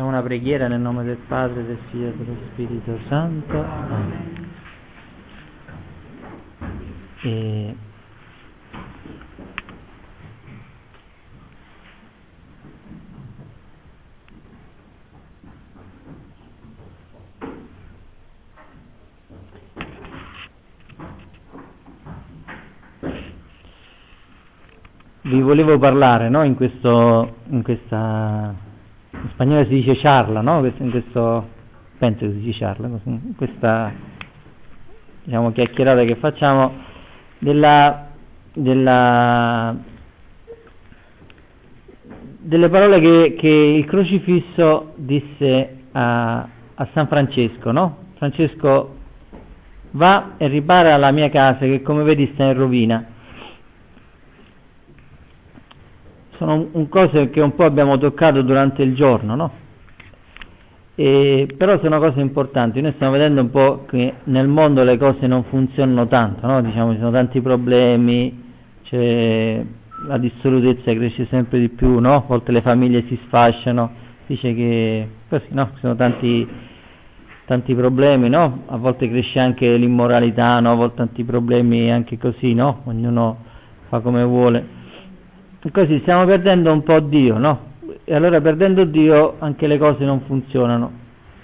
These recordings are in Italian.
Facciamo una preghiera nel nome del Padre, del Figlio e dello Spirito Santo. Amen. Vi volevo parlare, no? In questa, in spagnolo si dice charla, no? Penso che si dice charla, in questa, diciamo, chiacchierata che facciamo delle parole che il crocifisso disse a San Francesco, no? Francesco, va e ripara la mia casa che come vedi sta in rovina. Sono cose che un po' abbiamo toccato durante il giorno, no? Però sono cose importanti. Noi stiamo vedendo un po' che nel mondo le cose non funzionano tanto, no? Diciamo, ci sono tanti problemi, c'è la dissolutezza cresce sempre di più, no? A volte le famiglie si sfasciano, dice che così, no? Ci sono tanti problemi, no? A volte cresce anche l'immoralità, no? A volte tanti problemi anche così, no? Ognuno fa come vuole. Così stiamo perdendo un po' Dio, no? E allora perdendo Dio anche le cose non funzionano.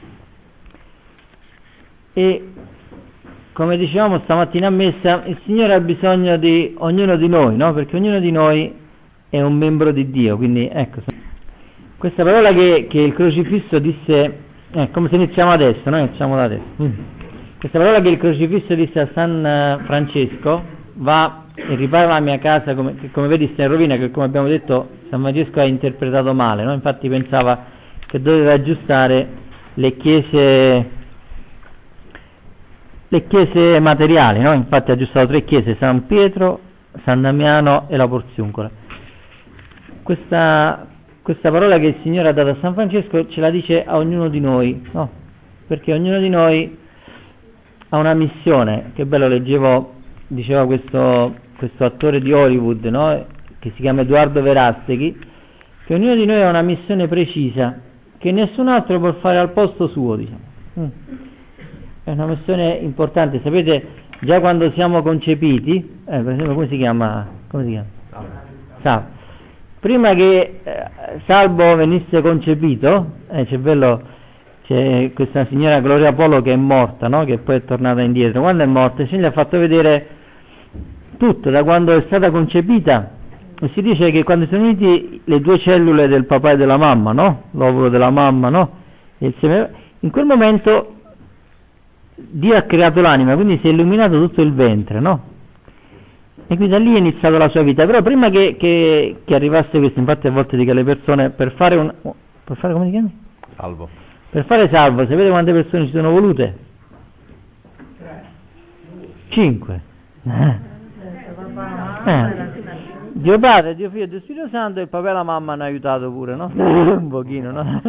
E come dicevamo stamattina a messa, il Signore ha bisogno di ognuno di noi, no? Perché ognuno di noi è un membro di Dio, quindi ecco, questa parola che il crocifisso disse, come se iniziamo adesso, no? Iniziamo da adesso. Questa parola che il crocifisso disse a San Francesco, va e ripara la mia casa che come vedi sta in rovina, che come abbiamo detto San Francesco ha interpretato male, no? Infatti pensava che doveva aggiustare le chiese materiali, no? Infatti ha aggiustato 3 chiese, San Pietro, San Damiano e la Porziuncola. Questa parola che il Signore ha dato a San Francesco ce la dice a ognuno di noi, no? Perché ognuno di noi ha una missione. Che bello, diceva questo attore di Hollywood, no? Che si chiama Edoardo Verasteghi, che ognuno di noi ha una missione precisa che nessun altro può fare al posto suo, diciamo. È una missione importante. Sapete, già quando siamo concepiti, per esempio, come si chiama? Salvo. Prima che Salvo venisse concepito, c'è questa signora Gloria Polo che è morta, no? Che poi è tornata indietro. Quando è morta, gli ha fatto vedere tutto, da quando è stata concepita, e si dice che quando sono uniti le 2 cellule del papà e della mamma, no? L'ovulo della mamma, no? E il seme, in quel momento Dio ha creato l'anima, quindi si è illuminato tutto il ventre, no? E quindi da lì è iniziata la sua vita. Però prima che arrivasse questo, infatti a volte dico alle persone, per fare come si chiama? Salvo. Per fare salvo, sapete quante persone ci sono volute? 5. Dio Padre, Dio Figlio e Dio Spirito Santo, e il papà e la mamma hanno aiutato pure, no? Un pochino, no?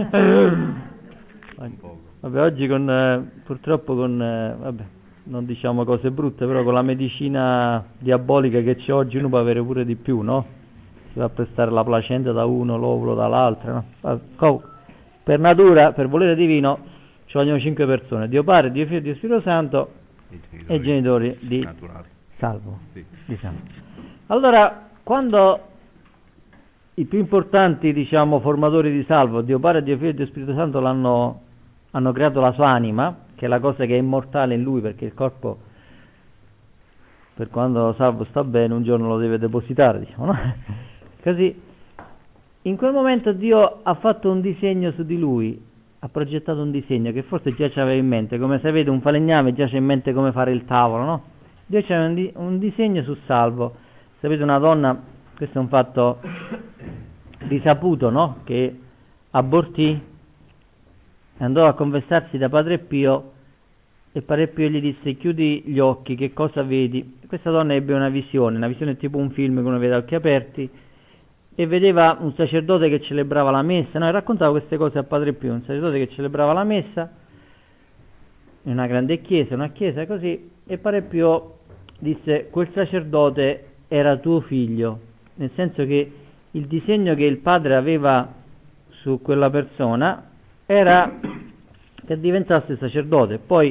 Vabbè, oggi purtroppo vabbè, non diciamo cose brutte, però con la medicina diabolica che c'è oggi uno può avere pure di più, no? Si va a prestare la placenta da uno, l'ovulo dall'altro, no? Per natura, per volere divino, ci vogliono 5 persone: Dio Padre, Dio Figlio e Dio Spirito Santo e i genitori di naturali. Salvo, sì. Diciamo. Allora, quando i più importanti, diciamo, formatori di Salvo, Dio Padre, Dio Figlio e Dio Spirito Santo, hanno creato la sua anima, che è la cosa che è immortale in lui, perché il corpo, per quando Salvo sta bene, un giorno lo deve depositare, diciamo, no? Così, in quel momento Dio ha fatto un disegno su di lui, ha progettato un disegno che forse già ci aveva in mente, come sapete un falegname già c'ha in mente come fare il tavolo, no? Dio c'è un disegno su Salvo. Sapete, una donna, questo è un fatto risaputo, no? Che abortì, andò a confessarsi da Padre Pio e Padre Pio gli disse: chiudi gli occhi, che cosa vedi? Questa donna ebbe una visione tipo un film che uno vede a occhi aperti, e vedeva un sacerdote che celebrava la messa, no? E raccontava queste cose a Padre Pio, un sacerdote che celebrava la messa in una grande chiesa, una chiesa così, e Padre Pio disse: quel sacerdote era tuo figlio, nel senso che il disegno che il padre aveva su quella persona era che diventasse sacerdote. Poi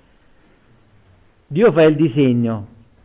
Dio fa il disegno,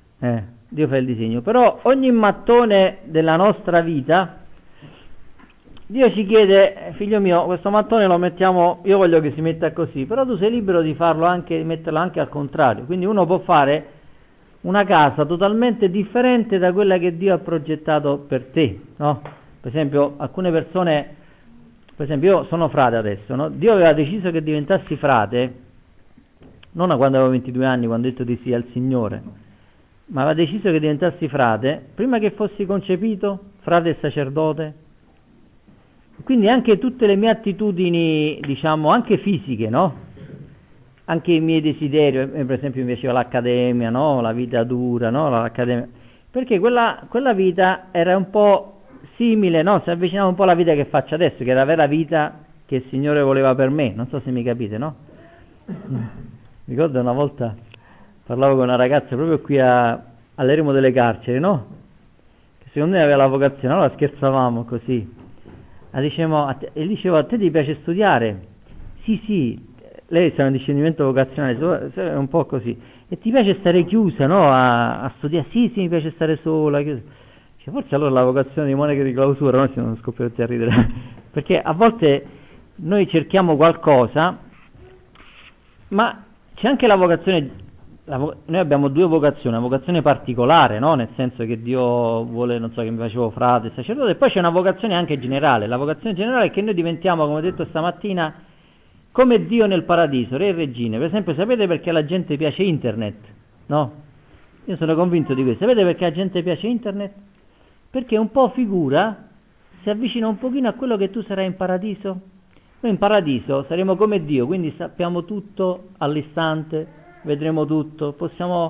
però ogni mattone della nostra vita Dio ci chiede: figlio mio, questo mattone lo mettiamo, io voglio che si metta così, però tu sei libero di farlo anche, di metterlo anche al contrario. Quindi uno può fare una casa totalmente differente da quella che Dio ha progettato per te, no? Per esempio, alcune persone, per esempio io sono frate adesso, no? Dio aveva deciso che diventassi frate non quando avevo 22 anni, quando ho detto di sì al Signore, ma aveva deciso che diventassi frate prima che fossi concepito, frate e sacerdote. Quindi anche tutte le mie attitudini, diciamo, anche fisiche, no? Anche i miei desideri, per esempio mi piaceva l'accademia, no? La vita dura, no? L'accademia. Perché quella vita era un po' simile, no? Si avvicinava un po' alla vita che faccio adesso, che era la vera vita che il Signore voleva per me. Non so se mi capite, no? Ricordo una volta parlavo con una ragazza proprio qui all'eremo delle carceri, no? Che secondo me aveva la vocazione, allora scherzavamo così. E dicevo, a te ti piace studiare? Sì, lei sta in discernimento vocazionale, è un po' così. E ti piace stare chiusa, no? A studiare? Sì, mi piace stare sola, chiusa. Dice, forse allora la vocazione di monache di clausura, noi siamo scoppiati a ridere. Perché a volte noi cerchiamo qualcosa, ma c'è anche la vocazione. Noi abbiamo due vocazioni, una vocazione particolare, no? Nel senso che Dio vuole, non so, che mi facevo frate, sacerdote, e poi c'è una vocazione anche generale. La vocazione generale è che noi diventiamo, come ho detto stamattina, come Dio nel paradiso, re e regine. Per esempio, sapete perché alla gente piace internet? No? Io sono convinto di questo. Sapete perché alla gente piace internet? Perché un po' figura, si avvicina un pochino a quello che tu sarai in paradiso. Noi in paradiso saremo come Dio, quindi sappiamo tutto all'istante, vedremo tutto, possiamo,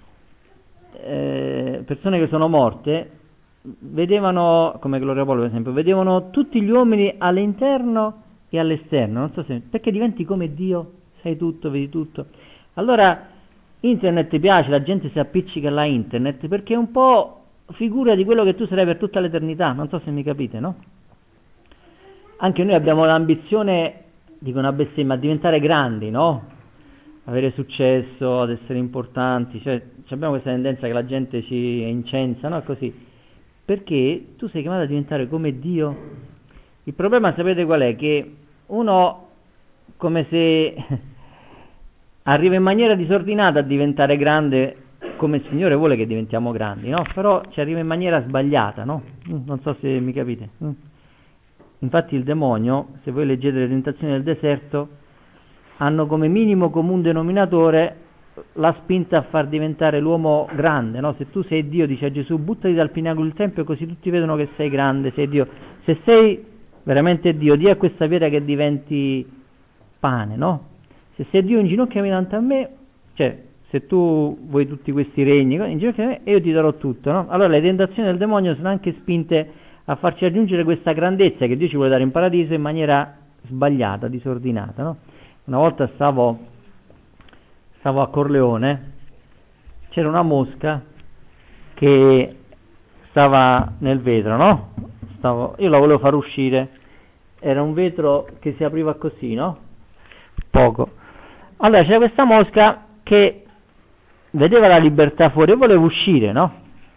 persone che sono morte vedevano, come Gloria Paolo per esempio, vedevano tutti gli uomini all'interno e all'esterno, non so se, perché diventi come Dio, sai tutto, vedi tutto. Allora internet piace, la gente si appiccica alla internet perché è un po' figura di quello che tu sarai per tutta l'eternità, non so se mi capite, no? Anche noi abbiamo l'ambizione, dico una bestemmia, a diventare grandi, no? Avere successo, ad essere importanti, cioè abbiamo questa tendenza che la gente ci incensa, no? Così, perché tu sei chiamato a diventare come Dio. Il problema sapete qual è? Che uno, come se arriva in maniera disordinata a diventare grande, come il Signore vuole che diventiamo grandi, no? Però ci arriva in maniera sbagliata, no? Non so se mi capite. Infatti il demonio, se voi leggete le tentazioni del deserto, hanno come minimo comune denominatore la spinta a far diventare l'uomo grande, no? Se tu sei Dio, dice a Gesù, buttati dal pinacolo del tempio così tutti vedono che sei grande, sei Dio. Se sei veramente Dio, di a questa pietra che diventi pane, no? Se sei Dio, inginocchiami davanti a me, cioè se tu vuoi tutti questi regni, inginocchiami a me e io ti darò tutto, no? Allora le tentazioni del demonio sono anche spinte a farci raggiungere questa grandezza che Dio ci vuole dare in paradiso in maniera sbagliata, disordinata, no? Una volta stavo a Corleone, c'era una mosca che stava nel vetro, no? Io la volevo far uscire, era un vetro che si apriva così, no? Poco. Allora c'era questa mosca che vedeva la libertà fuori e voleva uscire, no?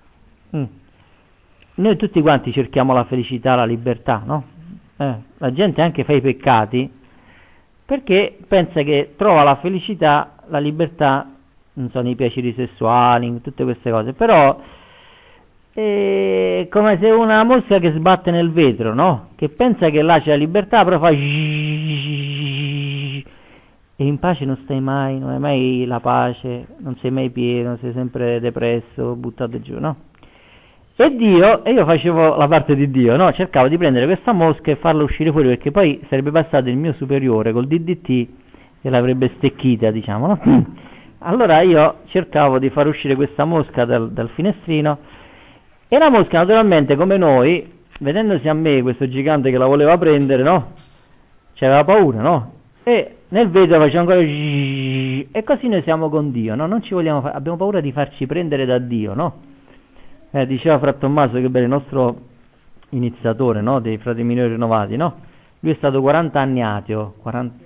Noi tutti quanti cerchiamo la felicità, la libertà, no? La gente anche fa i peccati perché pensa che trova la felicità, la libertà, non so, nei piaceri sessuali, in tutte queste cose, però è come se una mosca che sbatte nel vetro, no? Che pensa che là c'è la libertà, però fa e in pace non stai mai, non hai mai la pace, non sei mai pieno, sei sempre depresso, buttato giù, no? E io facevo la parte di Dio, no? Cercavo di prendere questa mosca e farla uscire fuori, perché poi sarebbe passato il mio superiore col DDT e l'avrebbe stecchita, diciamo, no? Allora io cercavo di far uscire questa mosca dal finestrino, e la mosca naturalmente, come noi, vedendosi a me questo gigante che la voleva prendere, no? C'aveva paura, no? E nel vetro faceva ancora e così noi siamo con Dio, no? Non ci vogliamo abbiamo paura di farci prendere da Dio, no? Diceva Fra Tommaso, che bello, il nostro iniziatore, no? Dei frati minori rinnovati, no? lui è stato 40 anni ateo,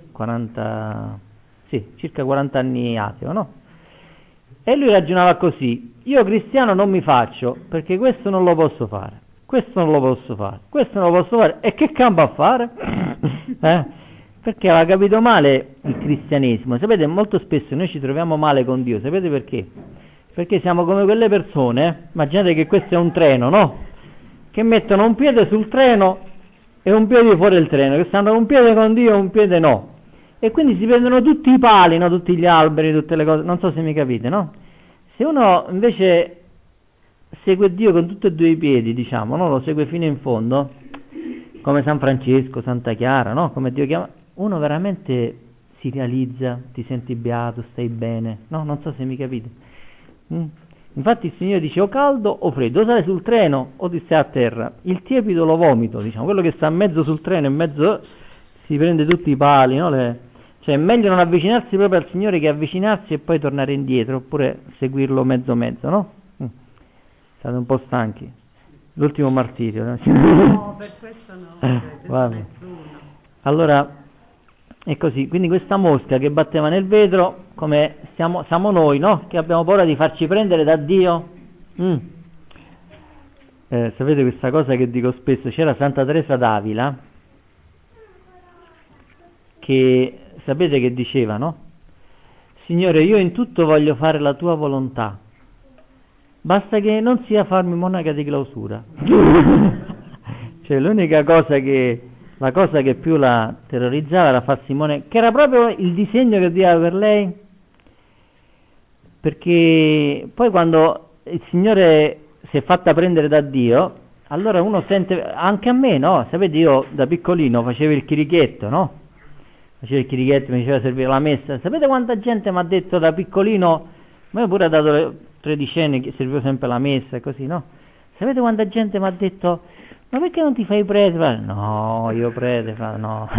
circa 40 anni ateo, no? E lui ragionava così: io cristiano non mi faccio, perché questo non lo posso fare, questo non lo posso fare, questo non lo posso fare, e che campo a fare? Perché aveva capito male il cristianesimo. Sapete, molto spesso noi ci troviamo male con Dio, sapete perché? Perché siamo come quelle persone, immaginate che questo è un treno, no? Che mettono un piede sul treno e un piede fuori il treno, che stanno un piede con Dio e un piede no. E quindi si prendono tutti i pali, no? Tutti gli alberi, tutte le cose, non so se mi capite, no? Se uno invece segue Dio con tutti e due i piedi, diciamo, no? Lo segue fino in fondo, come San Francesco, Santa Chiara, no? Come Dio chiama, uno veramente si realizza, ti senti beato, stai bene, no? Non so se mi capite. Infatti il Signore dice: o caldo o freddo, o stai sul treno o ti stai a terra. Il tiepido lo vomito, diciamo, quello che sta a mezzo sul treno e in mezzo si prende tutti i pali, no? Cioè è meglio non avvicinarsi proprio al Signore che avvicinarsi e poi tornare indietro, oppure seguirlo mezzo mezzo, no? State un po' stanchi. L'ultimo martirio. No, per questo no. Allora è così, quindi questa mosca che batteva nel vetro, come siamo noi, no? Che abbiamo paura di farci prendere da Dio. Sapete questa cosa che dico spesso? C'era Santa Teresa d'Avila, che sapete che diceva, no? Signore, io in tutto voglio fare la tua volontà, basta che non sia farmi monaca di clausura. Cioè l'unica cosa la cosa che più la terrorizzava era farsi monaca, che era proprio il disegno che Dio aveva per lei, perché poi quando il Signore si è fatta prendere da Dio, allora uno sente, anche a me, no? Sapete, io da piccolino facevo il chirichetto, no? Facevo il chirichetto, mi faceva servire la messa. Sapete quanta gente mi ha detto da piccolino, ma io pure ho dato le 13 anni che servivo sempre la messa e così, no? Sapete quanta gente mi ha detto: ma perché non ti fai prete? No, io prete, no.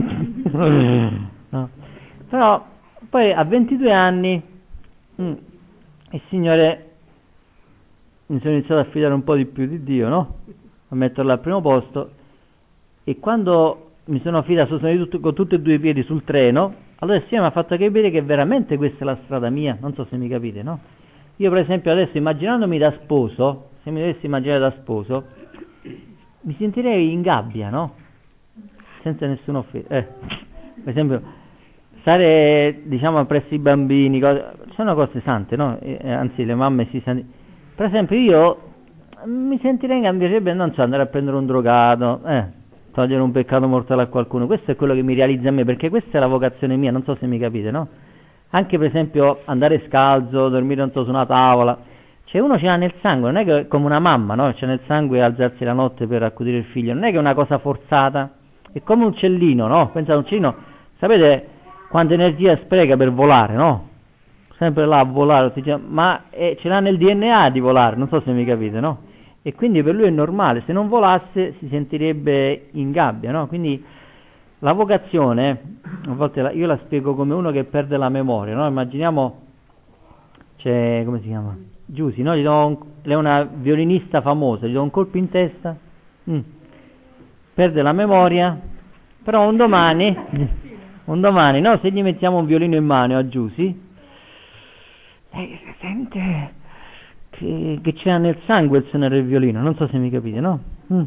No. Però poi a 22 anni il Signore mi sono iniziato a fidare un po' di più di Dio, no? A metterlo al primo posto, e quando mi sono fidato, sono seduto con tutti e due i piedi sul treno, allora il Signore mi ha fatto capire che veramente questa è la strada mia, non so se mi capite, no? Io per esempio adesso, immaginandomi da sposo, se mi dovessi immaginare da sposo, mi sentirei in gabbia, no? Senza nessuno offesa. Per esempio, stare, diciamo, presso i bambini, sono cose sante, no? Anzi, le mamme si sentono. Per esempio, io mi sentirei in gabbia, piacerebbe, non so, andare a prendere un drogato, togliere un peccato mortale a qualcuno. Questo è quello che mi realizza a me, perché questa è la vocazione mia, non so se mi capite, no? Anche per esempio andare scalzo, dormire, non so, su una tavola. Cioè uno ce l'ha nel sangue, non è che come una mamma, no? C'è nel sangue alzarsi la notte per accudire il figlio, non è che è una cosa forzata, è come un uccellino, no? Pensate, un uccellino, sapete quanta energia spreca per volare, no? Sempre là a volare, ma ce l'ha nel DNA di volare, non so se mi capite, no? E quindi per lui è normale, se non volasse si sentirebbe in gabbia, no? Quindi la vocazione, a volte io la spiego come uno che perde la memoria, no? Immaginiamo, c'è, come si chiama? Giussi, no? Lei è una violinista famosa, gli do un colpo in testa, perde la memoria, però un domani, no? Se gli mettiamo un violino in mano a Giussi, lei sente che c'è nel sangue il suonare il violino, non so se mi capite, no?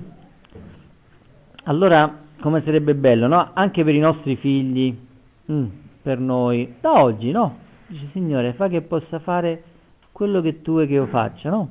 Allora, come sarebbe bello, no? Anche per i nostri figli, per noi, da oggi, no? Dice: Signore, fa che possa fare quello che tu vuoi che io faccia, no?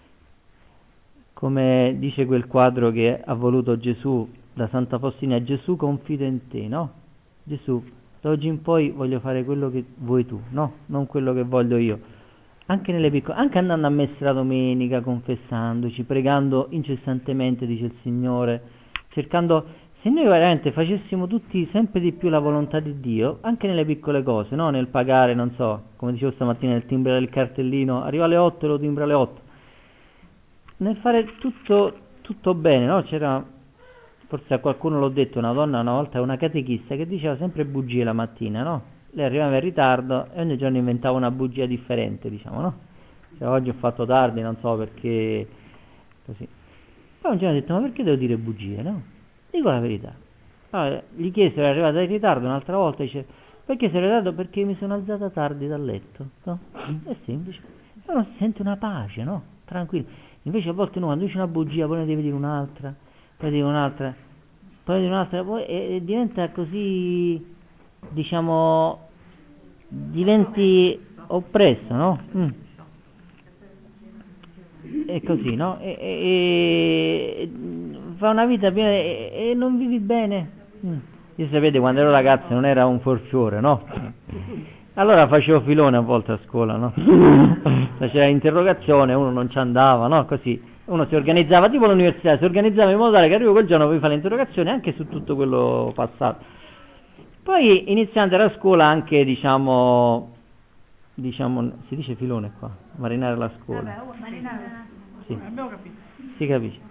Come dice quel quadro che ha voluto Gesù, da Santa Faustina: Gesù, confido in te, no? Gesù, da oggi in poi voglio fare quello che vuoi tu, no? Non quello che voglio io. Anche nelle piccole, anche andando a messa la domenica, confessandoci, pregando incessantemente, dice il Signore, cercando, se noi veramente facessimo tutti sempre di più la volontà di Dio, anche nelle piccole cose, no? Nel pagare, non so, come dicevo stamattina, nel timbrare il cartellino, arriva alle 8 e lo timbra alle 8, nel fare tutto bene, no? C'era, forse a qualcuno l'ho detto, una donna una volta, una catechista, che diceva sempre bugie la mattina, no? Lei arrivava in ritardo e ogni giorno inventava una bugia differente, diciamo, no? Cioè, oggi ho fatto tardi, non so perché, così. Poi un giorno ho detto: ma perché devo dire bugie, no? Dico la verità. Allora, gli chiesero, è arrivata in ritardo un'altra volta, dice, perché sei in ritardo? Perché mi sono alzata tardi dal letto, no? È semplice, però si sente una pace, no? Tranquillo. Invece a volte no, quando dice una bugia, poi ne devi dire un'altra, poi devi un'altra, poi devi un'altra, poi e diventa così, diciamo, diventi oppresso, no? È così, no? E fa una vita piena e non vivi bene. Io sapete, quando ero ragazzo non era un forfiore, no? Allora facevo filone a volte a scuola, no? Faceva interrogazione, uno non ci andava, no? Così uno si organizzava, tipo l'università, si organizzava in modo tale che arrivo quel giorno poi fare l'interrogazione anche su tutto quello passato. Poi iniziando a scuola anche, diciamo, si dice filone qua, marinare la scuola. Sì, si capisce.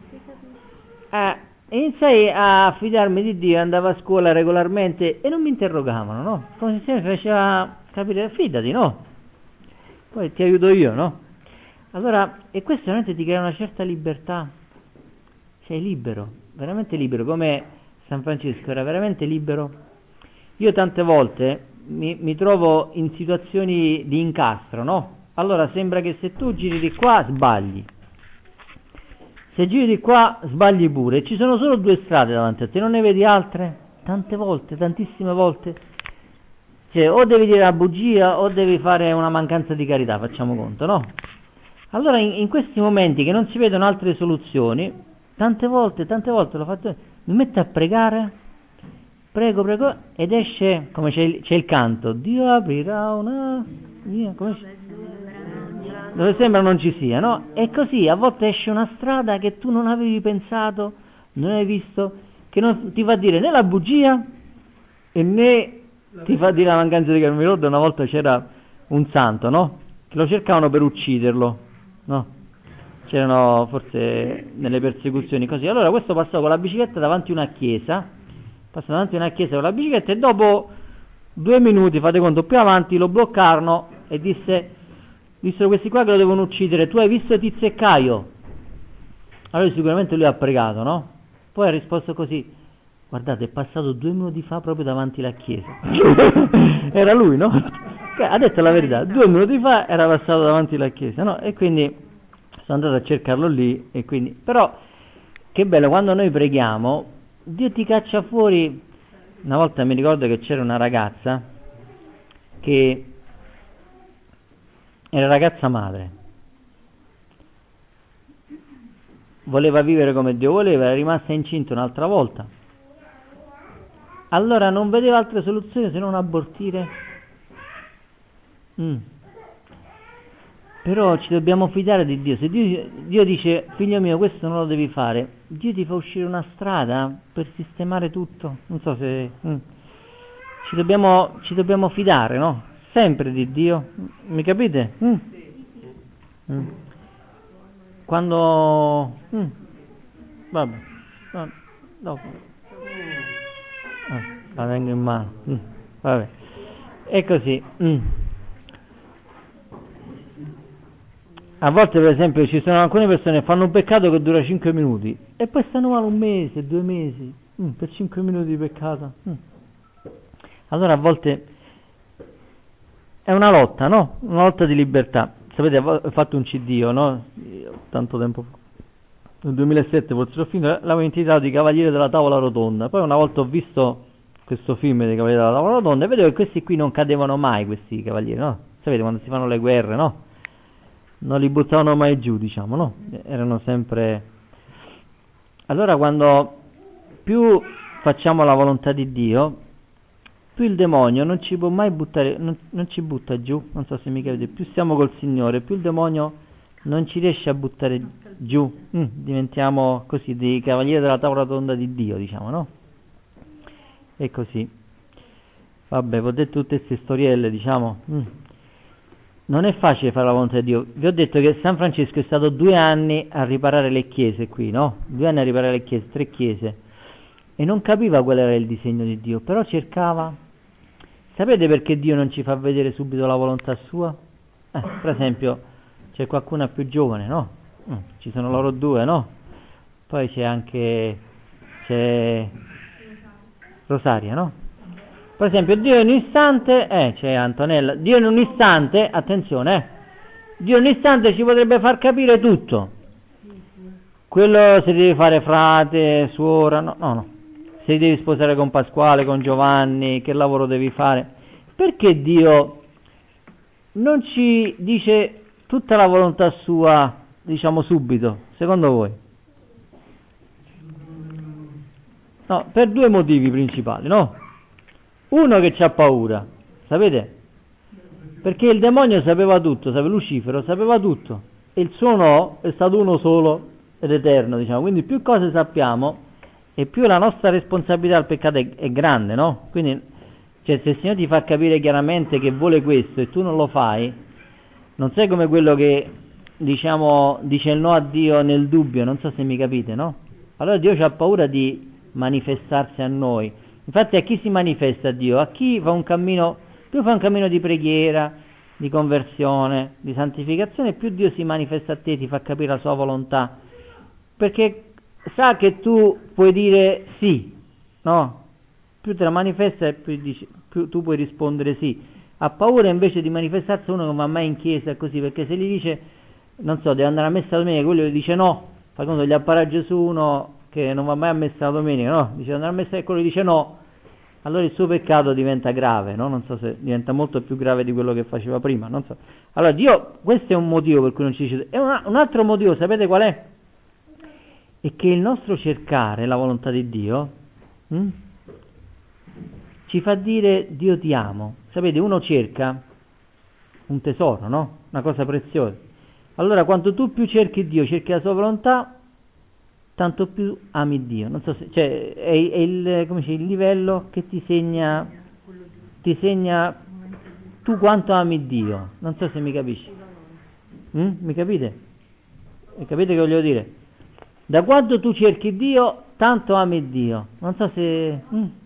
Iniziai a fidarmi di Dio, andavo a scuola regolarmente e non mi interrogavano, no? Come se mi faceva capire, fidati, no? Poi ti aiuto io, no? Allora, e questo veramente ti crea una certa libertà. Sei libero, veramente libero, come San Francesco era veramente libero. Io tante volte mi trovo in situazioni di incastro, no? Allora sembra che se tu giri di qua sbagli, se giri di qua sbagli pure, ci sono solo due strade davanti a te, non ne vedi altre? Tante volte, tantissime volte. Cioè, o devi dire una bugia o devi fare una mancanza di carità, facciamo conto, no? Allora in questi momenti che non si vedono altre soluzioni, tante volte l'ho fatto, mi metto a pregare, prego, ed esce, come c'è il canto, Dio aprirà una via, dove sembra non ci sia, no? E così a volte esce una strada che tu non avevi pensato, non hai visto, che non ti fa dire né la bugia e né ti fa dire la mancanza di carità. Mi ricordo una volta c'era un santo, no? Che lo cercavano per ucciderlo, no? C'erano forse nelle persecuzioni così. Allora questo passò con la bicicletta davanti a una chiesa, con la bicicletta e dopo 2 minuti, fate conto, più avanti lo bloccarono e dissero questi qua che lo devono uccidere, tu hai visto Tizio e Caio? Allora sicuramente lui ha pregato, no? Poi ha risposto così, guardate, è passato 2 minuti fa proprio davanti alla chiesa. Era lui, no? Ha detto la verità, 2 minuti fa era passato davanti alla chiesa, no? E quindi sono andato a cercarlo lì, e quindi, però, che bello, quando noi preghiamo, Dio ti caccia fuori. Una volta mi ricordo che c'era una ragazza che era ragazza madre, voleva vivere come Dio voleva, era rimasta incinta un'altra volta, allora non vedeva altre soluzioni se non abortire. Però ci dobbiamo fidare di Dio. Se Dio dice, figlio mio, questo non lo devi fare, Dio ti fa uscire una strada per sistemare tutto. Non so se ci dobbiamo fidare, no? Sempre di Dio, mi capite? Quando vabbè, no, dopo la tengo in mano, vabbè, è così. A volte, per esempio, ci sono alcune persone che fanno un peccato che dura 5 minuti e poi stanno male 1 mese, 2 mesi, per 5 minuti di peccato. Allora a volte è una lotta, no? Una lotta di libertà. Sapete, ho fatto un CD, no? Tanto tempo fa. Nel 2007 forse l'ho finito, l'avevo intitolato I Cavalieri della Tavola Rotonda. Poi una volta ho visto questo film dei Cavalieri della Tavola Rotonda e vedevo che questi qui non cadevano mai, questi cavalieri, no? Sapete, quando si fanno le guerre, no? Non li buttavano mai giù, diciamo, no? Erano sempre. Allora quando più facciamo la volontà di Dio, più il demonio non ci può mai buttare, non ci butta giù, non so se mi capite, più siamo col Signore, più il demonio non ci riesce a buttare giù, diventiamo così dei cavalieri della tavola rotonda di Dio, diciamo, no? E così. Vabbè, vi ho detto tutte queste storielle, diciamo. Non è facile fare la volontà di Dio. Vi ho detto che San Francesco è stato 2 anni a riparare le chiese qui, no? 2 anni a riparare le chiese, 3 chiese. E non capiva qual era il disegno di Dio, però cercava. Sapete perché Dio non ci fa vedere subito la volontà sua? Per esempio, c'è qualcuna più giovane, no? Ci sono loro 2, no? Poi c'è Rosaria, no? Per esempio, Dio in un istante, c'è Antonella, Dio in un istante, attenzione, Dio in un istante ci potrebbe far capire tutto. Quello se devi fare frate, suora, no. Se devi sposare con Pasquale, con Giovanni, che lavoro devi fare. Perché Dio non ci dice tutta la volontà sua, diciamo subito, secondo voi? No, per due motivi principali, no? Uno che c'ha paura, sapete? Perché il demonio sapeva tutto, Lucifero sapeva tutto, e il suo no è stato uno solo ed eterno, diciamo. Quindi più cose sappiamo e più la nostra responsabilità al peccato è grande, no? Quindi, cioè, se il Signore ti fa capire chiaramente che vuole questo e tu non lo fai, non sei come quello che, diciamo, dice il no a Dio nel dubbio, non so se mi capite, no? Allora Dio ha paura di manifestarsi a noi. Infatti a chi si manifesta Dio? A chi fa un cammino, più fa un cammino di preghiera, di conversione, di santificazione, più Dio si manifesta a te, ti fa capire la sua volontà, perché sa che tu puoi dire sì, no? Più te la manifesta e più tu puoi rispondere sì. Ha paura invece di manifestarsi uno che non va mai in chiesa, così, perché se gli dice, non so, deve andare a messa domenica, quello gli dice no, fa conto gli appara Gesù uno che non va mai a messa la domenica, no? Dice andare a messa e quello dice no, allora il suo peccato diventa grave, no? Non so se diventa molto più grave di quello che faceva prima, non so. Allora Dio, questo è un motivo per cui non ci dice, e un altro motivo, sapete qual è? È che il nostro cercare la volontà di Dio ci fa dire Dio ti amo. Sapete, uno cerca un tesoro, no? Una cosa preziosa. Allora quanto tu più cerchi Dio, cerchi la sua volontà, tanto più ami Dio. Non so se, cioè, è il, come dice, il livello che ti segna tu quanto ami Dio. Non so se mi capisci. Mi capite? Mi capite che voglio dire? Da quanto tu cerchi Dio, tanto ami Dio. Non so se...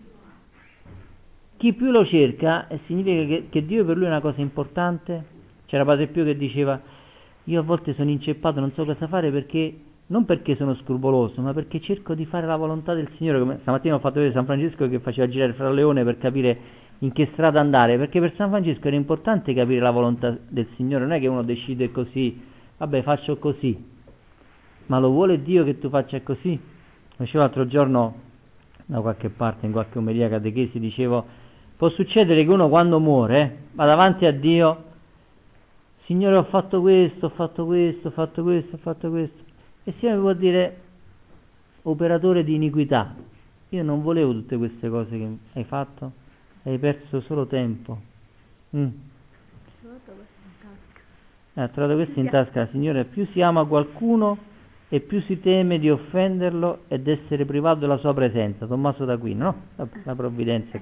Chi più lo cerca, significa che Dio per lui è una cosa importante. C'era Padre Pio che diceva, io a volte sono inceppato, non so cosa fare perché... Non perché sono scrupoloso, ma perché cerco di fare la volontà del Signore. Come stamattina ho fatto vedere San Francesco che faceva girare fra Leone per capire in che strada andare, perché per San Francesco era importante capire la volontà del Signore, non è che uno decide così, vabbè faccio così, ma lo vuole Dio che tu faccia così? Dicevo l'altro giorno, da qualche parte, in qualche omelia catechesi, dicevo, può succedere che uno quando muore va davanti a Dio, Signore ho fatto questo, ho fatto questo, ho fatto questo, ho fatto questo, e il Signore può dire, operatore di iniquità, io non volevo tutte queste cose che hai fatto, hai perso solo tempo. Ha trovato questo in tasca, Signore, più si ama qualcuno e più si teme di offenderlo ed essere privato della sua presenza. Tommaso d'Aquino, no? La provvidenza è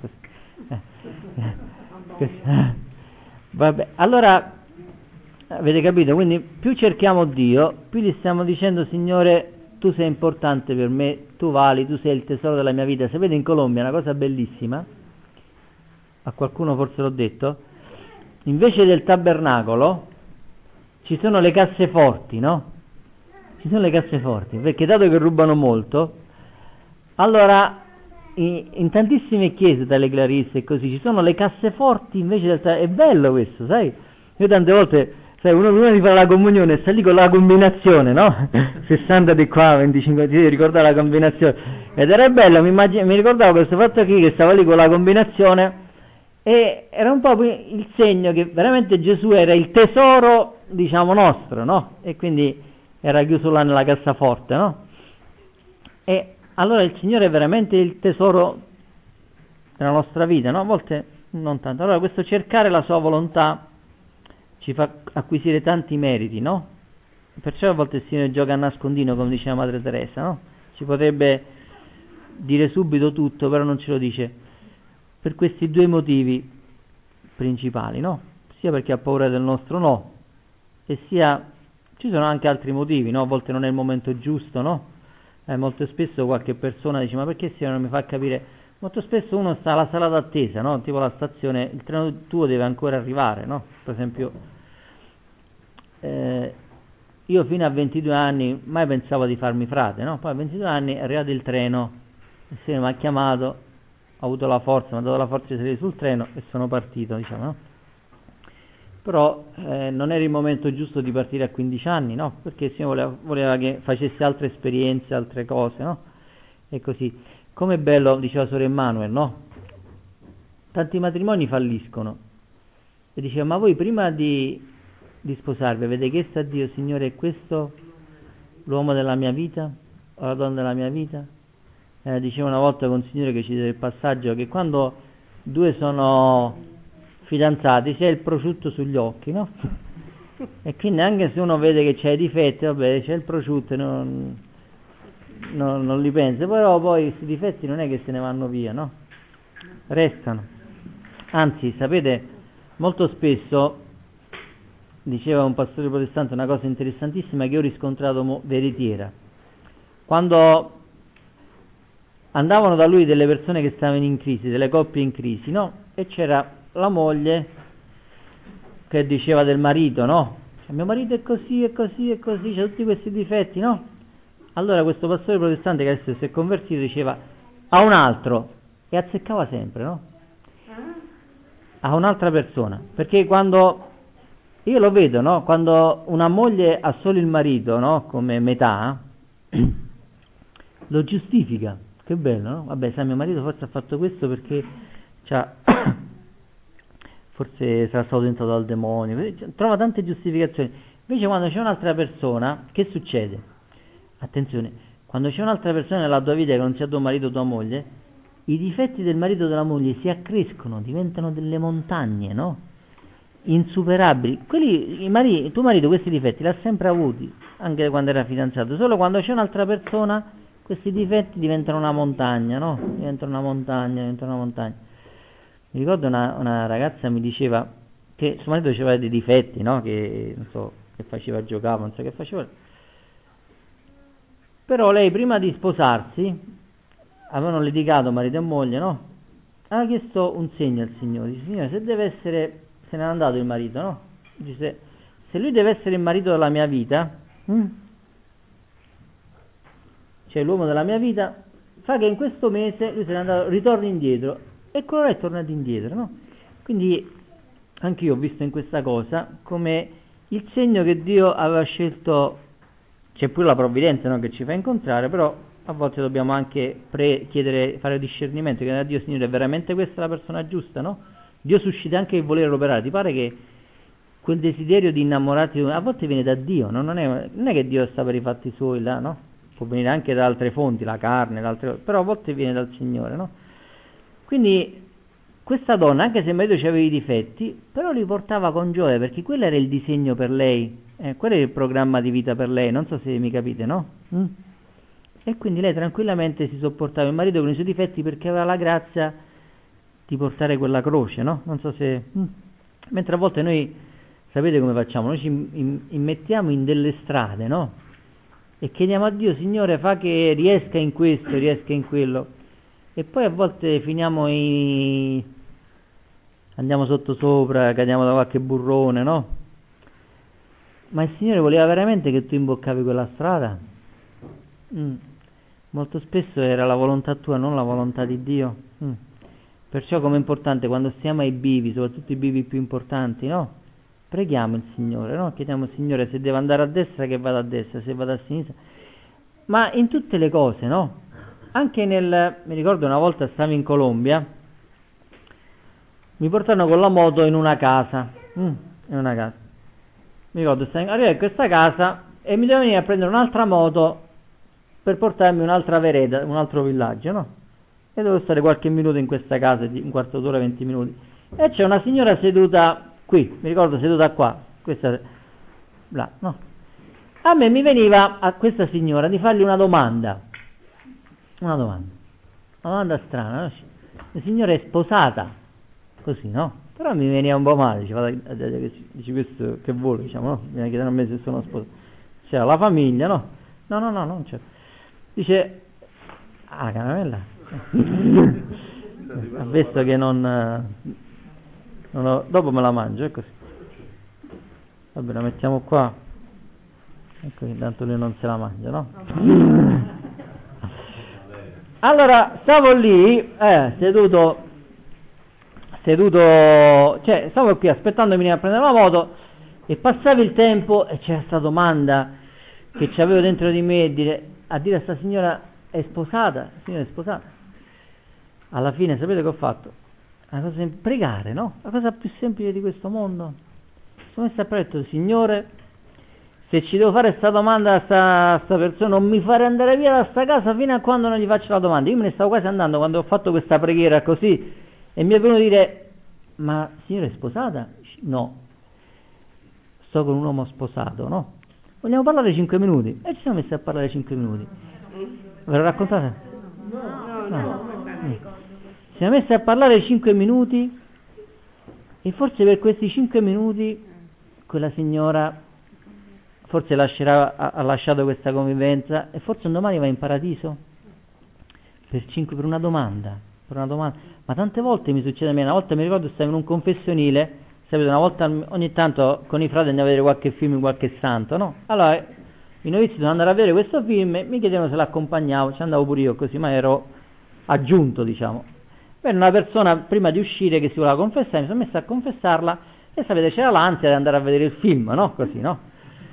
così. Vabbè, allora avete capito? Quindi più cerchiamo Dio, più gli stiamo dicendo, Signore, tu sei importante per me, tu vali, tu sei il tesoro della mia vita. Sapete, in Colombia una cosa bellissima, a qualcuno forse l'ho detto, invece del tabernacolo ci sono le casseforti, no? Ci sono le casseforti, perché dato che rubano molto, allora in tantissime chiese, dalle Clarisse e così, ci sono le casseforti invece del tabernacolo. È bello questo, sai? Io tante volte... Sai, uno prima di fare la comunione sta lì con la combinazione, no? 60 di qua, 25 di ricordare la combinazione. Ed era bello, mi ricordavo questo fatto qui, che stava lì con la combinazione, e era un po' il segno che veramente Gesù era il tesoro, diciamo, nostro, no? E quindi era chiuso là nella cassaforte, no? E allora il Signore è veramente il tesoro della nostra vita, no? A volte non tanto. Allora questo cercare la sua volontà ci fa acquisire tanti meriti, no? Perciò a volte il Signore gioca a nascondino, come diceva Madre Teresa, no? Ci potrebbe dire subito tutto, però non ce lo dice, per questi due motivi principali, no? Sia perché ha paura del nostro no, e sia, ci sono anche altri motivi, no? A volte non è il momento giusto, no? Molto spesso qualche persona dice, ma perché il Signore non mi fa capire? Molto spesso uno sta alla sala d'attesa, no? Tipo la stazione, il treno tuo deve ancora arrivare, no? Per esempio, io fino a 22 anni mai pensavo di farmi frate, no? Poi a 22 anni è arrivato il treno, il Signore mi ha chiamato, ho avuto la forza, mi ha dato la forza di salire sul treno e sono partito, diciamo, no? Però non era il momento giusto di partire a 15 anni, no? Perché il Signore voleva che facessi altre esperienze, altre cose, no? E così. Com'è bello, diceva Sor Emanuel, no? Tanti matrimoni falliscono. E diceva, ma voi prima di sposarvi avete chiesto a Dio, Signore, è questo l'uomo della mia vita? O la donna della mia vita? Diceva una volta con un Signore che ci dice il passaggio che quando due sono fidanzati c'è il prosciutto sugli occhi, no? E quindi anche se uno vede che c'è i difetti, vabbè, c'è il prosciutto, non li pensa, però poi questi difetti non è che se ne vanno via, no? Restano. Anzi, sapete, molto spesso, diceva un pastore protestante una cosa interessantissima che ho riscontrato veritiera. Quando andavano da lui delle persone che stavano in crisi, delle coppie in crisi, no? E c'era la moglie che diceva del marito, no? Mio marito è così, è così, è così, c'ha tutti questi difetti, no? Allora questo pastore protestante che adesso si è convertito diceva a un altro, e azzeccava sempre, no? A un'altra persona, perché quando io lo vedo, no? Quando una moglie ha solo il marito, no? Come metà, lo giustifica, che bello, no? Vabbè, sai, mio marito forse ha fatto questo perché forse sarà stato tentato dal demonio, trova tante giustificazioni. Invece quando c'è un'altra persona, che succede? Attenzione, quando c'è un'altra persona nella tua vita che non sia tuo marito o tua moglie, i difetti del marito o della moglie si accrescono, diventano delle montagne, no? Insuperabili. Tuo marito questi difetti li ha sempre avuti, anche quando era fidanzato, solo quando c'è un'altra persona questi difetti diventano una montagna, no? Diventano una montagna. Mi ricordo una ragazza mi diceva che suo marito aveva dei difetti, no? Che non so, che faceva, giocava, non so che faceva. Però lei prima di sposarsi avevano litigato marito e moglie, no? Aveva chiesto un segno al Signore. Dice, Signore, se deve essere, se n'è andato il marito, no? Dice, se lui deve essere il marito della mia vita, cioè l'uomo della mia vita, fa che in questo mese lui se n'è andato, ritorni indietro. E quello è tornato indietro, no? Quindi anche io ho visto in questa cosa come il segno che Dio aveva scelto. C'è pure la provvidenza, no, che ci fa incontrare, però a volte dobbiamo anche chiedere, fare discernimento, chiedere a Dio, Signore, è veramente questa la persona giusta, no? Dio suscita anche il volere operare. Ti pare che quel desiderio di innamorarti a volte viene da Dio, no? Non è che Dio sta per i fatti suoi là, no? Può venire anche da altre fonti, la carne, però a volte viene dal Signore, no? Quindi questa donna, anche se il marito aveva i difetti, però li portava con gioia, perché quello era il disegno per lei, quello era il programma di vita per lei, non so se mi capite, no? E quindi lei tranquillamente si sopportava il marito con i suoi difetti perché aveva la grazia di portare quella croce, no? Non so se... Mentre a volte noi, sapete come facciamo? Noi ci immettiamo in delle strade, no? E chiediamo a Dio, Signore, fa che riesca in questo, riesca in quello. E poi a volte andiamo sottosopra, cadiamo da qualche burrone, no? Ma il Signore voleva veramente che tu imboccavi quella strada? Molto spesso era la volontà tua, non la volontà di Dio. Perciò come è importante quando stiamo ai bivi, soprattutto i bivi più importanti, no? Preghiamo il Signore, no? Chiediamo al Signore se deve andare a destra che vada a destra, se vada a sinistra. Ma in tutte le cose, no? Anche mi ricordo una volta stavo in Colombia, mi portarono con la moto in una casa, Mi ricordo, arrivai a questa casa e mi dovevo venire a prendere un'altra moto per portarmi un'altra vereda, un altro villaggio, no? E dovevo stare qualche minuto in questa casa, un quarto d'ora, 20 minuti. E c'è una signora seduta qui, mi ricordo seduta qua, questa là, no? A me mi veniva a questa signora di fargli una domanda strana, no? La signora è sposata, così, no? Però mi veniva un po' male, dice questo che vuole, diciamo, no? Mi chiedono a me se sono sposato. C'era la famiglia, no? No, non c'è. Dice, caramella. Ha visto che non ho, dopo me la mangio, è così. Vabbè, la mettiamo qua. Ecco, intanto lui non se la mangia, no? Allora, stavo lì, cioè, stavo qui aspettando di venire a prendere la moto e passava il tempo e c'era questa domanda che c'avevo dentro di me a dire a sta signora è sposata? Signora è sposata? Alla fine, sapete che ho fatto? Una cosa pregare, no? La cosa più semplice di questo mondo. Sono messo a pregare e ho detto, Signore, se ci devo fare sta domanda a sta persona, non mi fare andare via da sta casa fino a quando non gli faccio la domanda. Io me ne stavo quasi andando quando ho fatto questa preghiera così e mi è venuto a dire, ma signora è sposata? No, sto con un uomo sposato, no? Vogliamo parlare 5 minuti? E ci siamo messi a parlare 5 minuti. Ve lo raccontate? No. Ci siamo messi a parlare 5 minuti e forse per questi 5 minuti quella signora forse ha lasciato questa convivenza e forse un domani va in paradiso per una domanda. Ma tante volte mi succede a me, una volta mi ricordo stavo in un confessionile, sapete, una volta ogni tanto con i frati andiamo a vedere qualche film, qualche santo, no? Allora i novizi dovevano andare a vedere questo film e mi chiedevano se l'accompagnavo, ci andavo pure io così, ma ero aggiunto, diciamo. Per una persona prima di uscire che si voleva confessare, mi sono messa a confessarla e sapete c'era l'ansia di andare a vedere il film, no? Così, no?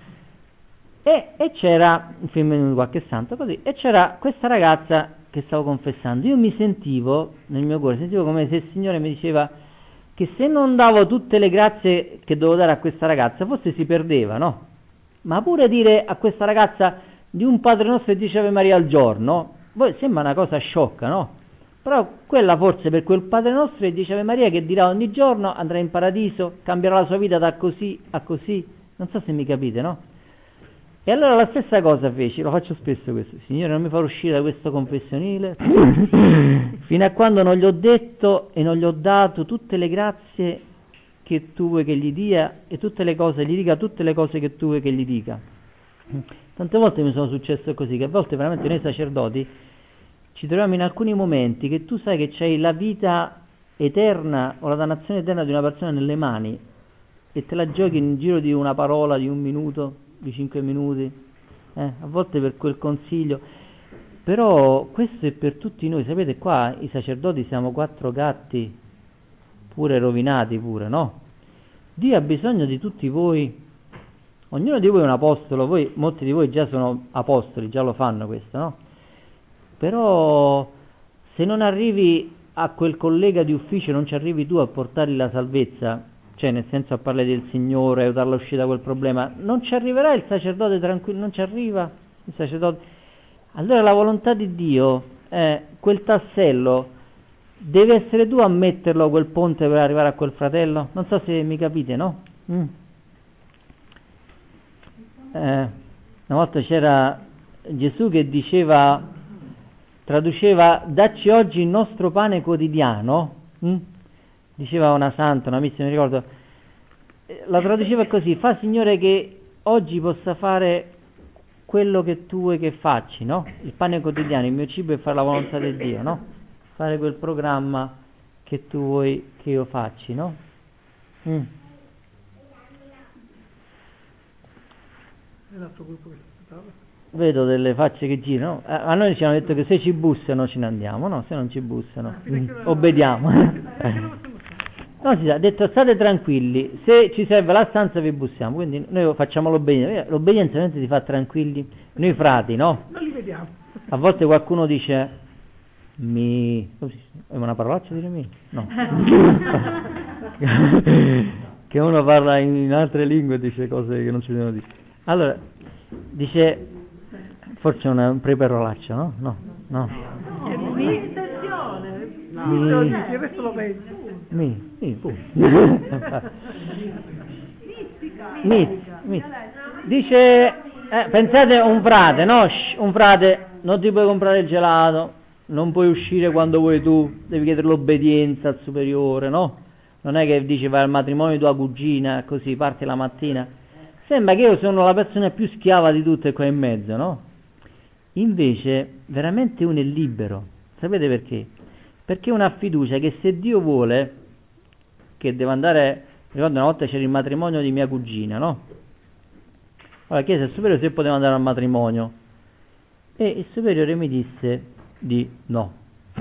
E c'era un film di qualche santo così, e c'era questa ragazza che stavo confessando. Io mi sentivo, nel mio cuore, sentivo come se il Signore mi diceva che se non davo tutte le grazie che dovevo dare a questa ragazza, forse si perdeva, no? Ma pure dire a questa ragazza di un Padre Nostro e 10 Ave Maria al giorno, poi sembra una cosa sciocca, no? Però quella forse per quel Padre Nostro e 10 Ave Maria che dirà ogni giorno andrà in paradiso, cambierà la sua vita da così a così, non so se mi capite, no? E allora la stessa cosa feci, lo faccio spesso questo, Signore non mi far uscire da questo confessionile fino a quando non gli ho detto e non gli ho dato tutte le grazie che tu vuoi che gli dia e tutte le cose, gli dica tutte le cose che tu vuoi che gli dica. Tante volte mi sono successo così, che a volte veramente noi sacerdoti ci troviamo in alcuni momenti che tu sai che c'hai la vita eterna o la dannazione eterna di una persona nelle mani e te la giochi in giro di una parola, di un minuto, di 5 minuti, a volte per quel consiglio. Però questo è per tutti noi, sapete, qua i sacerdoti siamo 4 gatti, pure rovinati pure, no? Dio ha bisogno di tutti voi, ognuno di voi è un apostolo, molti di voi già sono apostoli, già lo fanno questo, no? Però se non arrivi a quel collega di ufficio, non ci arrivi tu a portargli la salvezza, cioè nel senso a parlare del Signore, aiutarlo a uscire da quel problema, non ci arriverà il sacerdote tranquillo, non ci arriva il sacerdote. Allora la volontà di Dio è quel tassello, deve essere tu a metterlo quel ponte per arrivare a quel fratello, non so se mi capite, no? Una volta c'era Gesù che traduceva dacci oggi il nostro pane quotidiano, diceva una santa, una missa, non ricordo, la traduceva così, fa Signore che oggi possa fare quello che tu vuoi che facci, no? Il pane quotidiano, il mio cibo è fare la volontà di Dio, no? Fare quel programma che tu vuoi che io facci, no? Vedo delle facce che girano, a noi ci hanno detto che se ci bussano ce ne andiamo, no? Se non ci bussano, obbediamo. No, si ha detto state tranquilli, se ci serve la stanza vi bussiamo, quindi noi facciamo l'obbedienza, l'obbedienza veramente ti fa tranquilli, noi frati, no? Non li vediamo. A volte qualcuno dice, è una parolaccia dire mi? No. Che uno parla in altre lingue e dice cose che non si devono dire. Allora, dice, forse è un preparolaccio, no? No. Il resto lo penso. Dice, pensate un frate, no? Un frate, non ti puoi comprare il gelato, non puoi uscire quando vuoi tu, devi chiedere l'obbedienza al superiore, no? Non è che dice vai al matrimonio di tua cugina, così parti la mattina. Sembra che io sono la persona più schiava di tutte qua in mezzo, no? Invece, veramente uno è libero. Sapete perché? Perché uno ha fiducia che se Dio vuole, che deve andare, ricordo una volta c'era il matrimonio di mia cugina, no? Allora chiese al superiore se potevo andare al matrimonio e il superiore mi disse di no.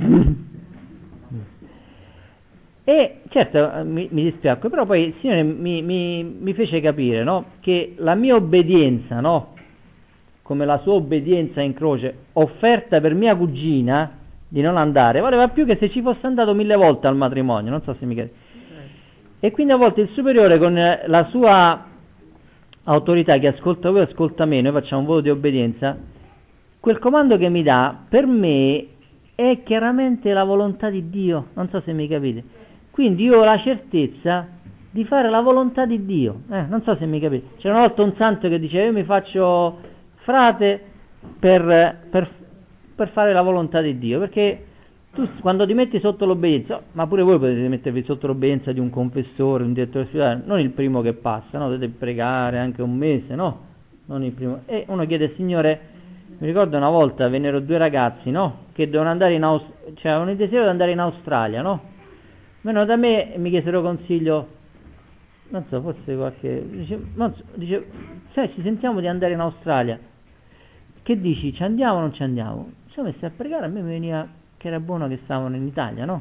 E certo mi dispiacque, però poi il Signore mi fece capire, no? Che la mia obbedienza, no? Come la sua obbedienza in croce, offerta per mia cugina di non andare, valeva più che se ci fosse andato 1000 volte al matrimonio, non so se mi chiede. E quindi a volte il superiore con la sua autorità, che ascolta voi, ascolta me, noi facciamo un voto di obbedienza, quel comando che mi dà, per me, è chiaramente la volontà di Dio, non so se mi capite. Quindi io ho la certezza di fare la volontà di Dio, non so se mi capite. C'era una volta un santo che diceva: io mi faccio frate per fare la volontà di Dio, perché tu quando ti metti sotto l'obbedienza, ma pure voi potete mettervi sotto l'obbedienza di un confessore, un direttore spirituale, non il primo che passa, no? Dovete pregare anche un mese, no? Non il primo. E uno chiede: Signore, mi ricordo una volta vennero 2 ragazzi, no? Che dovevano andare cioè avevano il desiderio di andare in Australia, no? Vennero da me e mi chiesero consiglio, non so, forse qualche... Dice, sai, ci sentiamo di andare in Australia. Che dici, ci andiamo o non ci andiamo? Ci siamo messi a pregare, a me mi veniva che era buono che stavano in Italia, no?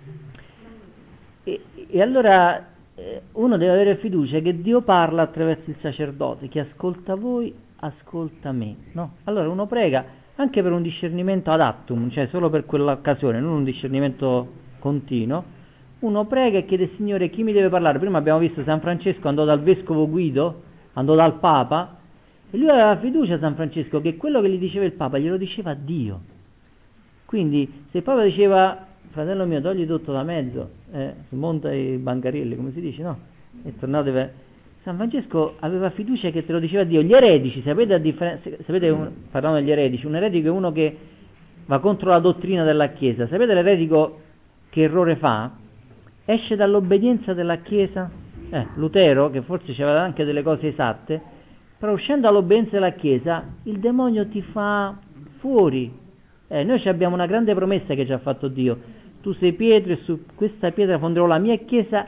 E allora uno deve avere fiducia che Dio parla attraverso il sacerdote, che ascolta voi, ascolta me, no? Allora uno prega anche per un discernimento ad actum, cioè solo per quell'occasione, non un discernimento continuo. Uno prega e chiede: Signore, chi mi deve parlare? Prima abbiamo visto San Francesco andò dal vescovo Guido, andò dal Papa, e lui aveva fiducia, San Francesco, che quello che gli diceva il Papa glielo diceva Dio. Quindi se il Papa diceva: fratello mio, togli tutto da mezzo, smonta i bancarelli, come si dice, no? E tornate per... San Francesco aveva fiducia che te lo diceva Dio. Gli eretici, sapete parlando degli eretici, un eretico è uno che va contro la dottrina della Chiesa. Sapete l'eretico che errore fa? Esce dall'obbedienza della Chiesa, Lutero, che forse c'aveva anche delle cose esatte, però uscendo dall'obbedienza della Chiesa, il demonio ti fa fuori. Noi abbiamo una grande promessa che ci ha fatto Dio: tu sei Pietro e su questa pietra fonderò la mia Chiesa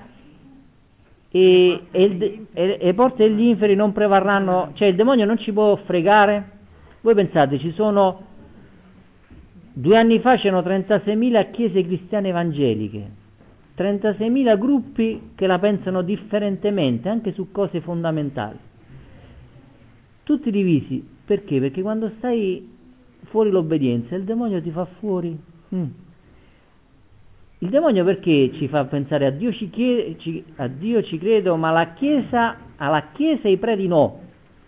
e le porte degli inferi non prevarranno, cioè il demonio non ci può fregare. Voi pensate, ci sono 2 anni fa c'erano 36.000 chiese cristiane evangeliche, 36.000 gruppi che la pensano differentemente anche su cose fondamentali, tutti divisi. Perché? Perché quando stai fuori l'obbedienza il demonio ti fa fuori. Il demonio perché ci fa pensare a Dio a Dio ci credo, ma alla Chiesa i preti no.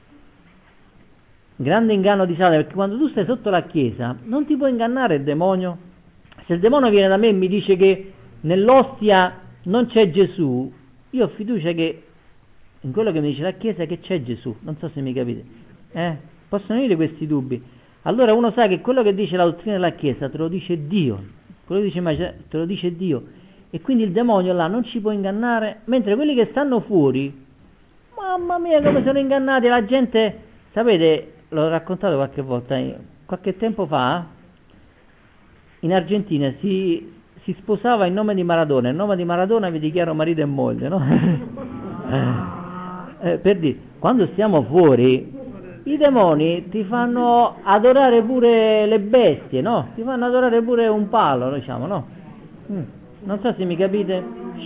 Grande inganno di Satana, perché quando tu stai sotto la Chiesa non ti può ingannare il demonio. Se il demonio viene da me e mi dice che nell'ostia non c'è Gesù, io ho fiducia che in quello che mi dice la Chiesa che c'è Gesù, non so se mi capite. Possono venire questi dubbi. Allora uno sa che quello che dice la dottrina della Chiesa te lo dice Dio, quello che dice Magia te lo dice Dio, e quindi il demonio là non ci può ingannare, mentre quelli che stanno fuori, mamma mia come sono ingannati. La gente, sapete, l'ho raccontato qualche volta, qualche tempo fa in Argentina si sposava in nome di Maradona. In nome di Maradona vi dichiaro marito e moglie, no? Per dire, quando stiamo fuori i demoni ti fanno adorare pure le bestie, no? Ti fanno adorare pure un palo, diciamo, no? Non so se mi capite.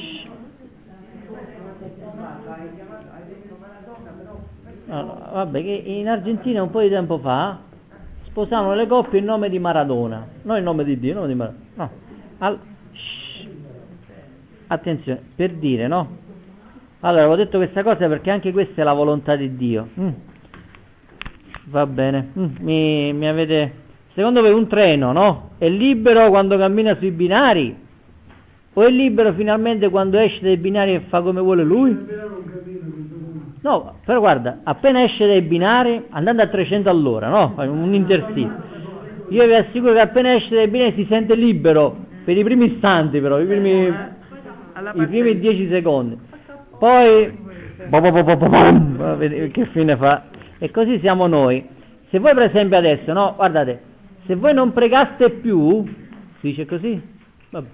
No, vabbè, che in Argentina un po' di tempo fa sposavano le coppie in nome di Maradona, non in nome di Dio, in nome di Maradona. No. Attenzione, per dire, no? Allora, ho detto questa cosa perché anche questa è la volontà di Dio. Va bene. Mi avete... Secondo voi un treno, no? È libero quando cammina sui binari? O è libero finalmente quando esce dai binari e fa come vuole lui? No, però guarda, appena esce dai binari, andando a 300 all'ora, no? Un intercity. Io vi assicuro che appena esce dai binari si sente libero per i primi istanti, però, i primi 10 secondi. Poi, che fine fa? E così siamo noi. Se voi per esempio adesso, no? Guardate, se voi non pregaste più, si dice così? Vabbè.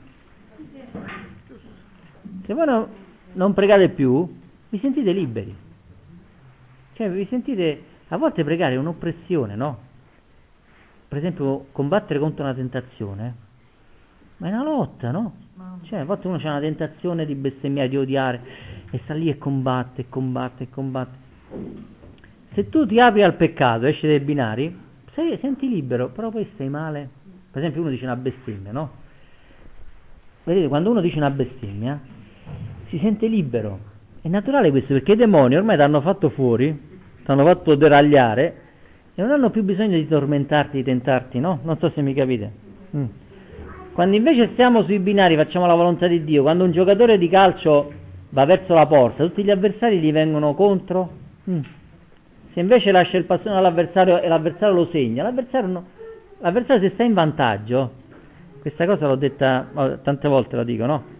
Se voi non pregate più, vi sentite liberi. Cioè vi sentite, a volte pregare è un'oppressione, no? per esempio, combattere contro una tentazione, ma è una lotta, no? Cioè, a volte uno c'ha una tentazione di bestemmiare, di odiare, e sta lì e combatte, combatte, combatte. Se tu ti apri al peccato, esci dai binari, senti libero, però poi stai male. Per esempio, uno dice una bestemmia, no? Vedete, quando uno dice una bestemmia, si sente libero. È naturale questo, perché i demoni ormai ti hanno fatto fuori, ti hanno fatto deragliare, e non hanno più bisogno di tormentarti, di tentarti, no? Non so se mi capite. Quando invece stiamo sui binari, facciamo la volontà di Dio, quando un giocatore di calcio va verso la porta, tutti gli avversari gli vengono contro. Se invece lascia il pallone all'avversario e l'avversario lo segna, l'avversario se sta in vantaggio, questa cosa l'ho detta tante volte, la dico, no?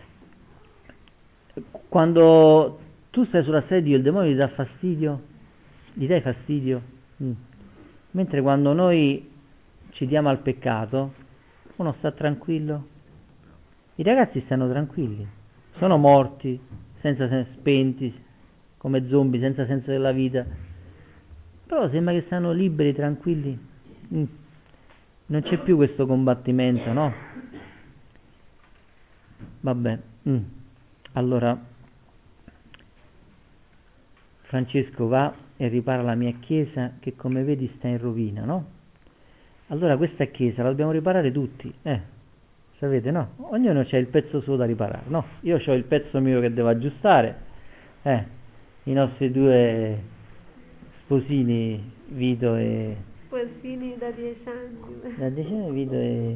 Quando tu stai sulla sedia di Dio, il demonio gli dai fastidio. Mentre quando noi ci diamo al peccato, uno sta tranquillo. I ragazzi stanno tranquilli, sono morti, spenti, come zombie, senza senso della vita. Però sembra che stanno liberi, tranquilli. Non c'è più questo combattimento, no? Vabbè. Allora, Francesco va e ripara la mia chiesa che, come vedi, sta in rovina, no? Allora questa chiesa la dobbiamo riparare tutti, sapete, no? Ognuno c'ha il pezzo suo da riparare, no? Io ho il pezzo mio che devo aggiustare, i nostri due sposini, Vito e... Sposini da 10 anni. Da 10 anni Vito e...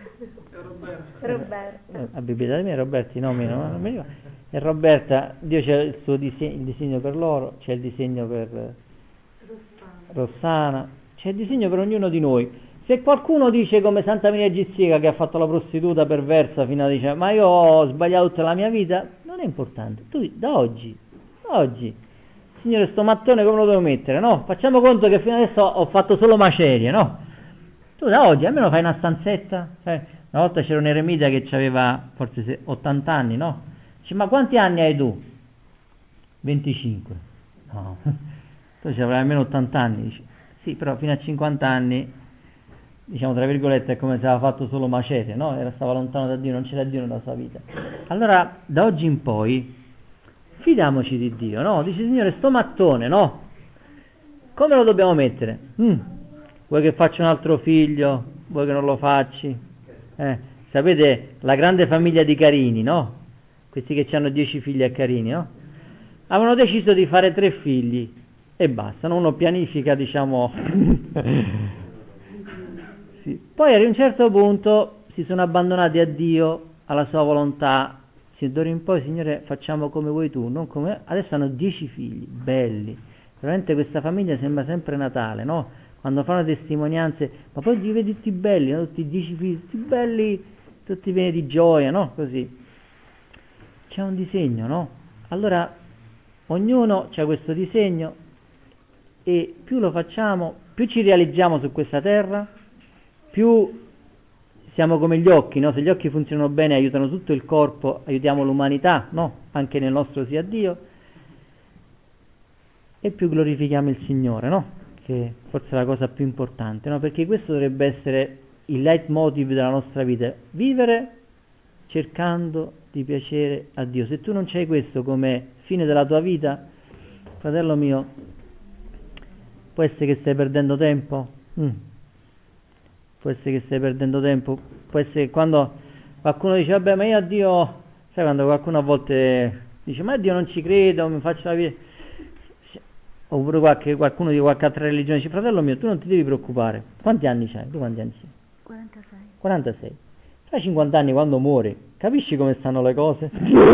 Roberta. A bibita da me, Roberti, no, meno, non mi ricordo. E Roberta, Dio c'è il suo il disegno per loro, c'è il disegno per Rossana, c'è il disegno per ognuno di noi. Se qualcuno dice come Santa Maria Giziega, che ha fatto la prostituta perversa fino a dire ma io ho sbagliato tutta la mia vita, non è importante. Tu da oggi, Signore, sto mattone come lo devo mettere, no? Facciamo conto che fino adesso ho fatto solo macerie, no? Tu da oggi almeno fai una stanzetta. Una volta c'era un eremita che aveva forse 80 anni, no? Dice, ma quanti anni hai tu? 25. No, tu avrai almeno 80 anni. Dice, sì, però fino a 50 anni, diciamo tra virgolette, è come se aveva fatto solo macerie, no? Stava lontano da Dio, non c'era Dio nella sua vita. Allora, da oggi in poi, fidiamoci di Dio, no? Dice, Signore, sto mattone, no? Come lo dobbiamo mettere? Vuoi che faccia un altro figlio? Vuoi che non lo facci? Sapete, la grande famiglia di Carini, no? Questi che hanno 10 figli a Carini, no? Avevano deciso di fare 3 figli e basta, no? Uno pianifica, diciamo... sì. Poi ad un certo punto si sono abbandonati a Dio, alla sua volontà. D'ora in poi, Signore, facciamo come vuoi tu, non come... Adesso hanno 10 figli, belli. Veramente questa famiglia sembra sempre Natale, no? Quando fanno testimonianze, ma poi li vedi tutti belli, no? Tutti 10 figli, tutti belli, tutti pieni di gioia, no? Così. C'è un disegno, no? Allora, ognuno ha questo disegno e più lo facciamo, più ci realizziamo su questa terra, più siamo come gli occhi, no? Se gli occhi funzionano bene aiutano tutto il corpo, aiutiamo l'umanità, no? Anche nel nostro sia Dio, e più glorifichiamo il Signore, no? Che forse è la cosa più importante, no? Perché questo dovrebbe essere il leitmotiv della nostra vita, vivere cercando di piacere a Dio. Se tu non c'hai questo come fine della tua vita, fratello mio, può essere che stai perdendo tempo, può essere che stai perdendo tempo, può essere che quando qualcuno dice vabbè ma io a Dio, sai quando qualcuno a volte dice ma a Dio non ci credo, mi faccio la vita, oppure qualcuno di qualche altra religione dice fratello mio tu non ti devi preoccupare, quanti anni c'hai? Tu quanti anni sei? 46. Fra 50 anni quando muori capisci come stanno le cose?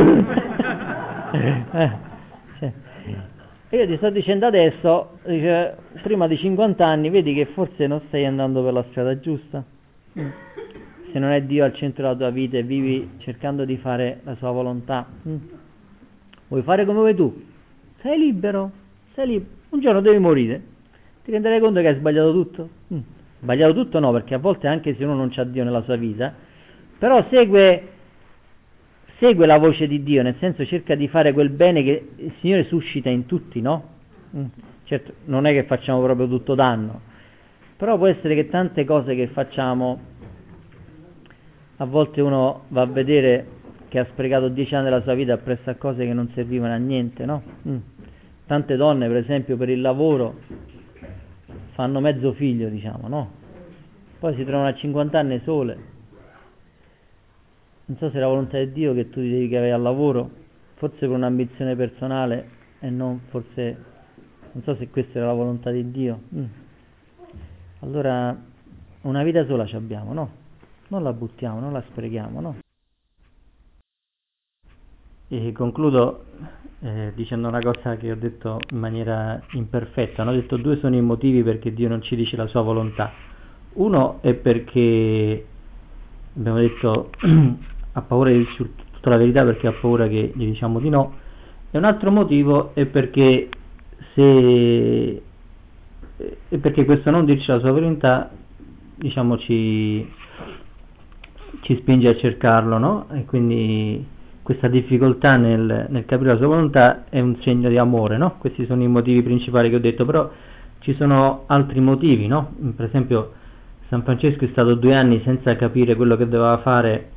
Io ti sto dicendo adesso, dice, prima di 50 anni vedi che forse non stai andando per la strada giusta, se non è Dio al centro della tua vita e vivi cercando di fare la sua volontà. Vuoi fare come vuoi tu? Sei libero, un giorno devi morire, ti renderai conto che hai sbagliato tutto? Sbagliato tutto no, perché a volte anche se uno non c'ha Dio nella sua vita, però segue la voce di Dio, nel senso cerca di fare quel bene che il Signore suscita in tutti, no? Certo, non è che facciamo proprio tutto danno, Però può essere che tante cose che facciamo, a volte uno va a vedere che ha sprecato 10 anni della sua vita appresso a cose che non servivano a niente, no? Tante donne, per esempio, per il lavoro fanno mezzo figlio, diciamo, no? Poi si trovano a 50 anni sole. Non so se è la volontà di Dio che tu ti devi dedichi al lavoro, forse per un'ambizione personale e non forse, non so se questa era la volontà di Dio. Allora una vita sola ci abbiamo, no? Non la buttiamo, non la sprechiamo, no? E concludo dicendo una cosa che ho detto in maniera imperfetta. Ho detto 2 sono i motivi perché Dio non ci dice la sua volontà. Uno è perché, abbiamo detto, ha paura di dirci tutta la verità perché ha paura che gli diciamo di no, e un altro motivo è perché questo non dirci la sua volontà, diciamo, ci spinge a cercarlo, no? E quindi questa difficoltà nel capire la sua volontà è un segno di amore, no? Questi sono i motivi principali che ho detto, però ci sono altri motivi, no? Per esempio San Francesco è stato 2 anni senza capire quello che doveva fare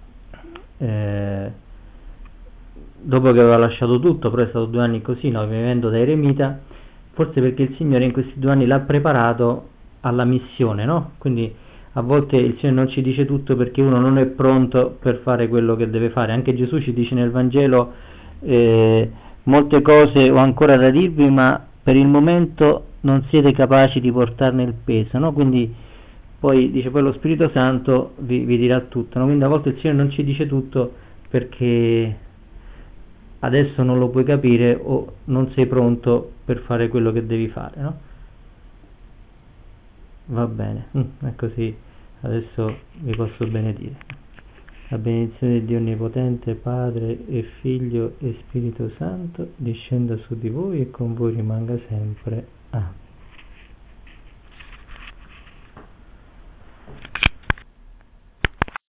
dopo che aveva lasciato tutto, però è stato 2 anni così, no? Vivendo da eremita, forse perché il Signore in questi 2 anni l'ha preparato alla missione, no? Quindi a volte il Signore non ci dice tutto perché uno non è pronto per fare quello che deve fare. Anche Gesù ci dice nel Vangelo molte cose ho ancora da dirvi, ma per il momento non siete capaci di portarne il peso, no? Quindi poi dice poi lo Spirito Santo vi dirà tutto, no? Quindi a volte il Signore non ci dice tutto perché adesso non lo puoi capire o non sei pronto per fare quello che devi fare, no? Va bene, è così. Adesso vi posso benedire. La benedizione di Dio Onnipotente, Padre e Figlio e Spirito Santo, discenda su di voi e con voi rimanga sempre. Amen.